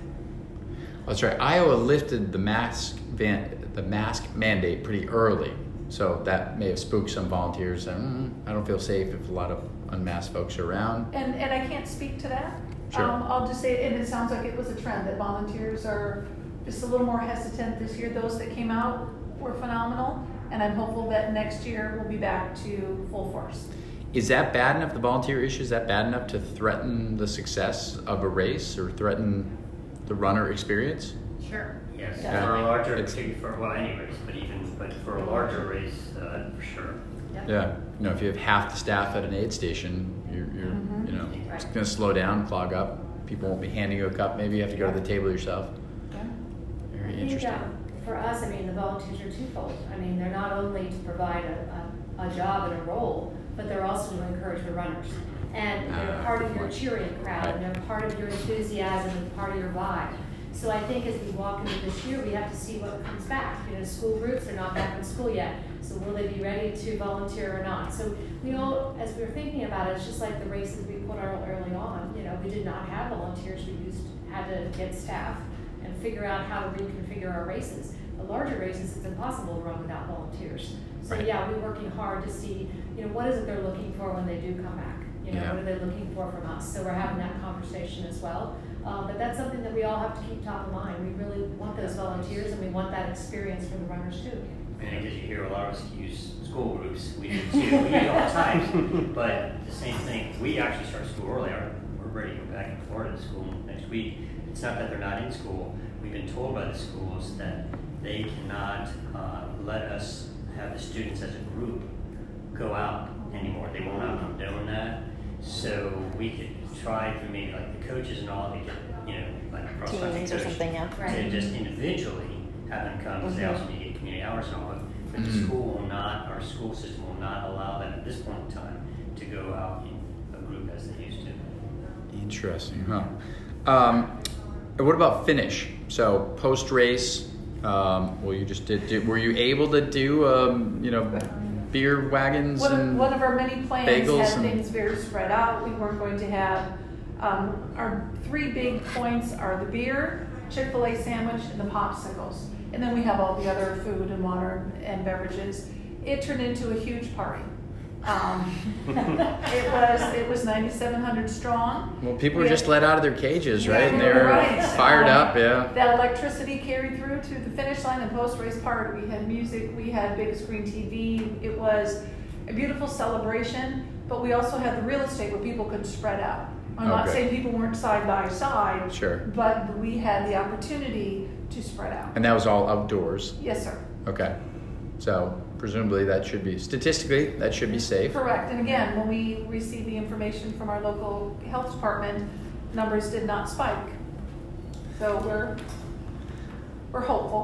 That's right. Iowa lifted the mask van, the mask mandate pretty early, so that may have spooked some volunteers. And mm, I don't feel safe if a lot of unmasked folks are around. And, and I can't speak to that. Sure. Um, I'll just say, and it sounds like it was a trend, that volunteers are just a little more hesitant this year. Those that came out were phenomenal, and I'm hopeful that next year we'll be back to full force. Is that bad enough? The volunteer issue, is that bad enough to threaten the success of a race or threaten the runner experience? Sure. Yes, Yeah. for a larger, It's- for, well, any race, but even, but for a larger race, uh, for sure. Yep. Yeah, you know, if you have half the staff at an aid station, you're, you're Mhm. you know, it's Right. going to slow down, clog up. People won't be handing you a cup. Maybe you have to go to the table yourself. Yeah. Very I think interesting. that for us, I mean, the volunteers are twofold. I mean, they're not only to provide a, a, a job and a role, but they're also to encourage the runners. And they're Ah, part of good your point. cheering crowd, and they're part of your enthusiasm and part of your vibe. So I think as we walk into this year, we have to see what comes back. You know, school groups are not back in school yet, so will they be ready to volunteer or not? So we all, as we were thinking about it, it's just like the races we put on early on. You know, we did not have volunteers. We used had to get staff and figure out how to reconfigure our races. The larger races, it's impossible to run without volunteers. So Right. yeah, we're working hard to see, you know, what is it they're looking for when they do come back? You know, Yeah. what are they looking for from us? So we're having that conversation as well. Um, but that's something that we all have to keep top of mind. We really want those volunteers, and we want that experience for the runners too. And because you hear a lot of us use school groups, we do too, we do it all the time. But the same thing, we actually start school early. Our- We're ready to go back in Florida to school next week. It's not that they're not in school. We've been told by the schools that they cannot uh, let us have the students as a group go out anymore. They will not condone that. So we could try through maybe like the coaches and all, we could, you know, like cross country Teams or coach, something, yeah. to Right. just individually have them come, because they also need to get community hours and all that. But the Mhm. school will not, our school system will not allow them at this point in time to go out in a group as they used to. Interesting, huh? Um, and what about finish? So post race, um, well, you just did, did. Were you able to do, um, you know, beer wagons One of, and one of our many plans bagels had and- things very spread out. We weren't going to have, um, our three big points are the beer, Chick-fil-A sandwich, and the popsicles. And then we have all the other food and water and beverages. It turned into a huge party. Um, it was, it was ninety-seven hundred strong. Well, people We were just had- let out of their cages, right? Yeah, And they were right. fired Um, up, yeah. That electricity carried through to the finish line and post-race party. We had music, we had big screen T V. It was a beautiful celebration, but we also had the real estate where people could spread out. I'm Oh, not good. saying people weren't side by side, Sure. but we had the opportunity to spread out. And that was all outdoors. Yes, sir. Okay. So presumably that should be, statistically, that should be safe. Correct. And again, when we received the information from our local health department, numbers did not spike. So we're, we're hopeful.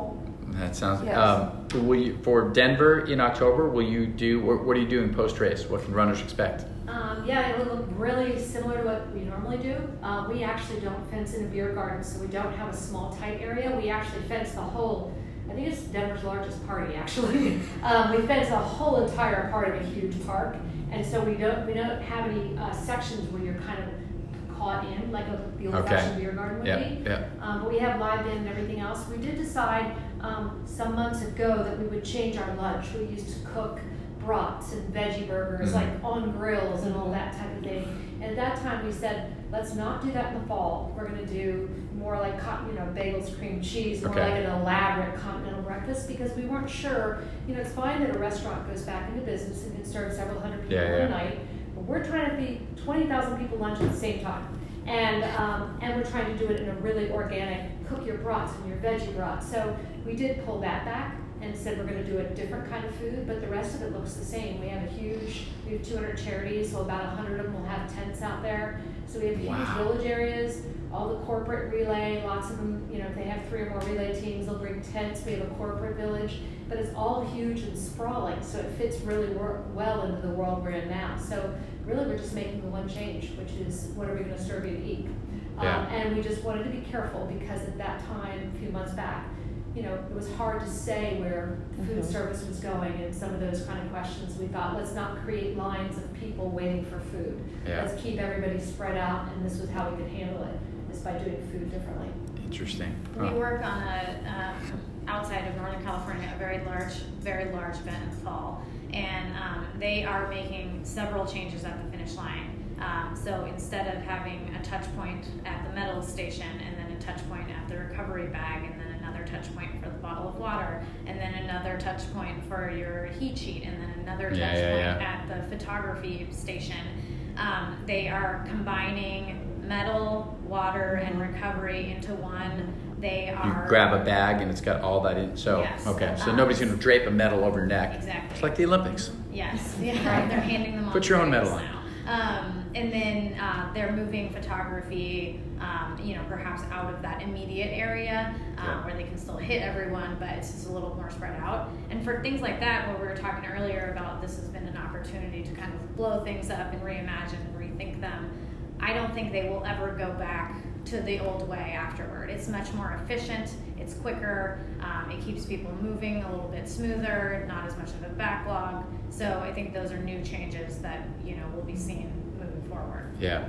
That sounds. Yes. Um, will you, for Denver in October, will you do? What, what are you doing post race? What can runners expect? Um, yeah, it will look really similar to what we normally do. Uh, we actually don't fence in a beer garden, so we don't have a small, tight area. We actually fence the whole. I think it's Denver's largest party, actually. um, we fence the whole entire part of a huge park, and so we don't we don't have any uh, sections where you're kind of caught in like a, the old-fashioned Okay. beer garden would Yeah, be. yeah. Um, but we have live in and everything else. We did decide um, some months ago that we would change our lunch. We used to cook brats and veggie burgers, Mhm. like on grills and all that type of thing. And at that time we said, let's not do that in the fall. We're going to do more like, co- you know, bagels, cream cheese, more Okay. like an elaborate continental breakfast, because we weren't sure. You know, it's fine that a restaurant goes back into business and can serve several hundred people Yeah, in yeah. a night, but we're trying to feed twenty thousand people lunch at the same time. And um, and we're trying to do it in a really organic, cook your brats and your veggie brats. So we did pull that back and said we're going to do a different kind of food, but the rest of it looks the same. We have a huge, we have two hundred charities, so about one hundred of them will have tents out there. So we have huge Wow. village areas, all the corporate relay, lots of them, you know, if they have three or more relay teams, they'll bring tents. We have a corporate village, but it's all huge and sprawling, so it fits really wor- well into the world we're in now. So really we're just making the one change, which is what are we going to serve you to eat? Yeah. Um, and we just wanted to be careful because at that time, a few months back, you know, it was hard to say where food Mhm. service was going and some of those kind of questions. We thought, let's not create lines of people waiting for food. Yeah. Let's keep everybody spread out, and this was how we could handle it, is by doing food differently. Interesting. We Oh. work on a, um, outside of Northern California, a very large, very large event in the fall. And um, they are making several changes at the finish line. Um, so instead of having a touch point at the metal station and then a touch point at the recovery bag and then another touch point for the bottle of water and then another touch point for your heat sheet and then another touch Yeah, yeah, point yeah. at the photography station, um, they are combining metal, water, and recovery into one. They You are grab a bag and it's got all that in. So Yes. okay, so Um, nobody's going to drape a medal over your neck. Exactly. It's like the Olympics. Yes, yeah, they're handing them all. Put your own medals medal on. now. Um, and then uh, they're moving photography, um, you know, perhaps out of that immediate area um, Yeah. where they can still hit everyone, but it's just a little more spread out. And for things like that, where we were talking earlier about this has been an opportunity to kind of blow things up and reimagine and rethink them, I don't think they will ever go back to the old way afterward. It's much more efficient, it's quicker, um, it keeps people moving a little bit smoother, not as much of a backlog. So I think those are new changes that, you know, we'll be seeing moving forward. Yeah.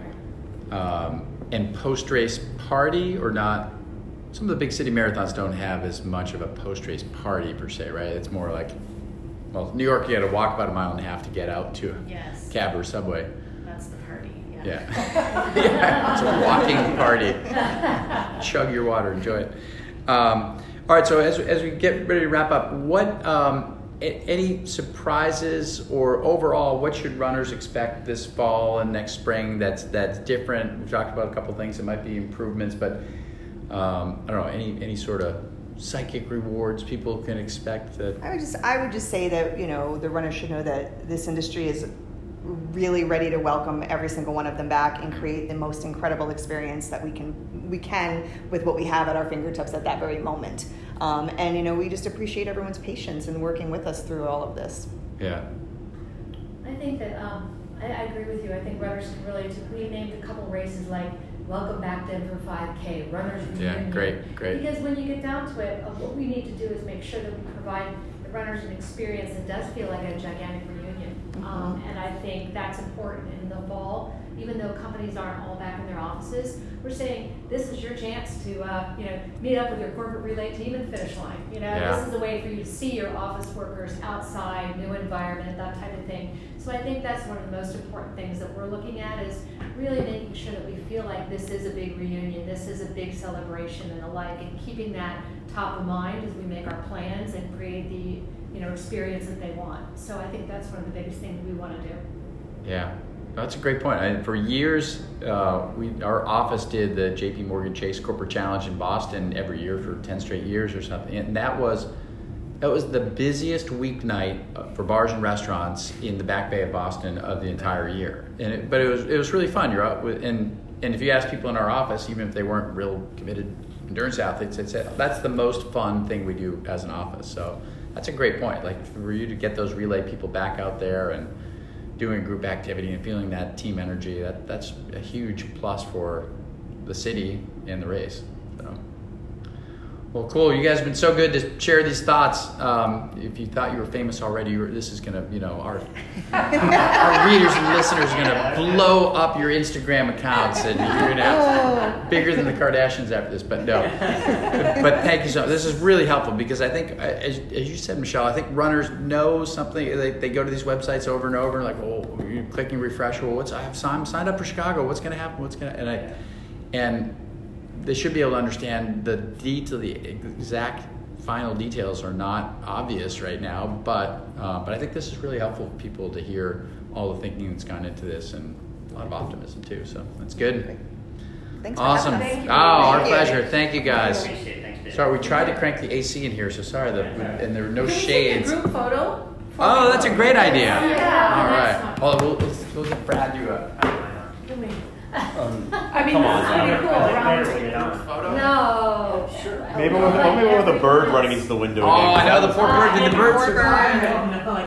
Um, and post-race party or not? Some of the big city marathons don't have as much of a post-race party per se, right? It's more like, well, New York, you got to walk about a mile and a half to get out to a Yes. cab or subway. That's the party, yeah. Yeah. Yeah, it's a walking party. Chug your water, enjoy it. Um, all right, so as, as we get ready to wrap up, what um, a- any surprises or overall, what should runners expect this fall and next spring that's that's different? We've talked about a couple things that might be improvements, but um, I don't know, any any sort of psychic rewards people can expect that. I would just I would just say that, you know, the runners should know that this industry is really ready to welcome every single one of them back and create the most incredible experience that we can we can with what we have at our fingertips at that very moment. Um, and you know, we just appreciate everyone's patience in working with us through all of this. Yeah. I think that um, I, I agree with you. I think runners can relate to. We named a couple races like Welcome Back Denver five K, Runners Reunion. Yeah, great, great. Because when you get down to it, uh, what we need to do is make sure that we provide the runners an experience that does feel like a gigantic reunion. Mhm. Um, and I think that's important in the fall. Even though companies aren't all back in their offices, we're saying this is your chance to, uh, you know, meet up with your corporate relay team at the finish line. You know, Yeah. this is a way for you to see your office workers outside, new environment, that type of thing. So I think that's one of the most important things that we're looking at is really making sure that we feel like this is a big reunion, this is a big celebration and the like, and keeping that top of mind as we make our plans and create the, you know, experience that they want. So I think that's one of the biggest things we want to do. Yeah, that's a great point. I, for years, uh, we our office did the J P Morgan Chase Corporate Challenge in Boston every year for ten straight years or something, and that was that was the busiest weeknight for bars and restaurants in the Back Bay of Boston of the entire year. And it, but it was it was really fun. You're out with, and and if you ask people in our office, even if they weren't real committed endurance athletes, they'd say that's the most fun thing we do as an office. So that's a great point. Like for you to get those relay people back out there and doing group activity and feeling that team energy, that that's a huge plus for the city and the race. So. Well, cool. You guys have been so good to share these thoughts. Um, if you thought you were famous already, you were, this is going to, you know, our our readers and listeners are going to blow up your Instagram accounts, and you're going to have bigger than the Kardashians after this. But no. But thank you so much. This is really helpful because I think, as, as you said, Michelle, I think runners know something. They, they go to these websites over and over, like, oh, you're clicking refresh. Well, what's I've signed, signed up for Chicago. What's going to happen? What's going to and I and they should be able to understand the detail, the exact final details are not obvious right now, but uh, but I think this is really helpful for people to hear all the thinking that's gone into this and a lot of optimism too. So that's good. Thanks for awesome. having us. Thank you. Oh, our Thank you. pleasure. Thank you guys. Appreciate it. Thanks, Dave. Sorry, we tried to crank the A C in here, so sorry. The, and there were no Can we take shades. a group photo? Oh, that's a great idea. Yeah. All right. Well, we'll, we'll, we'll get Brad you a I mean, Come on, this is pretty cool. Round- photo. No. Maybe with, maybe with a bird running into the window. Oh, again. I know the poor bird. Did the bird Poor survive? bird.